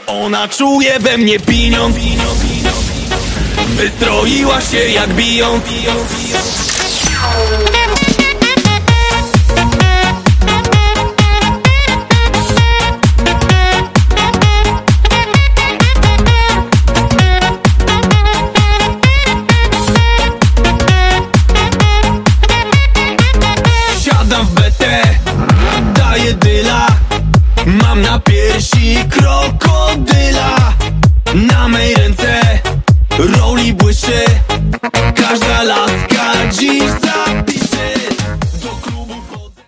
Ona czuje we mnie pieniądz, wystroiła się jak Beyoncé.